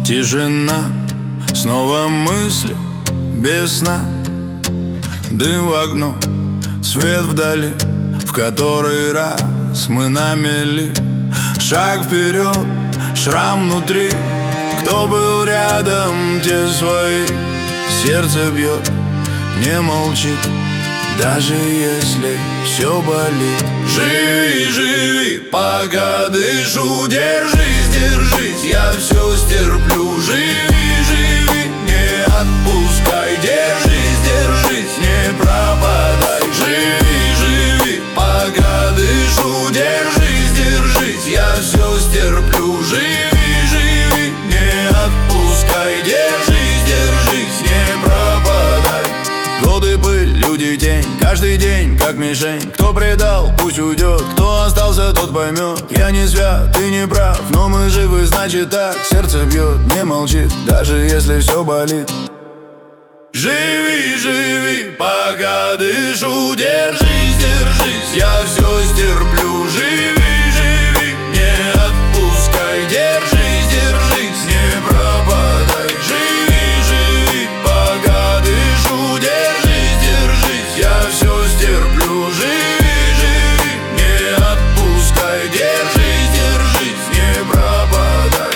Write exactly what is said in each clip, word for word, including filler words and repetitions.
Тишина, снова мысли без сна. Дым в окно, свет вдали, в который раз мы на мели. Шаг вперед, шрам внутри. Кто был рядом, те свои. Сердце бьет, не молчит, даже если все болит. Живи, живи, пока дышу. Держись, держись, я все стерплю. Живи, живи, не отпускай. Держись, держись, не пропадай. Живи, живи, пока дышу. Держись, держись, я все стерплю. Живи, живи, не отпускай. Держись, держись, не пропадай. Годы, пыль, люди, тень, каждый день как мишень. Кто предал, пусть уйдет, кто остался, тот поймет. Я не свят, ты не прав, но мы живы, значит так. Сердце бьет, не молчит, даже если все болит. Живи, живи, пока дышу. Держись, держись, я все стерплю. Живи, живи, не отпускай. Держись, держись, не пропадай. Живи, живи, пока дышу. Держись, держись, я все стерплю. Живи, живи, не отпускай. Держись, держись, не пропадай.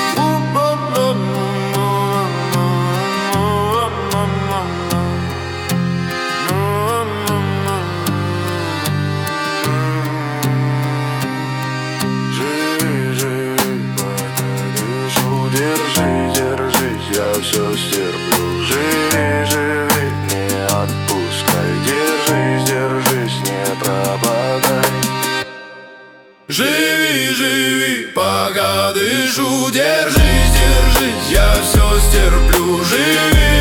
Держись, держись, я все стерплю. Живи, живи, не отпускай. Держись, держись, не пропадай. Живи, живи, пока дышу. Держись, держись, я все стерплю. Живи.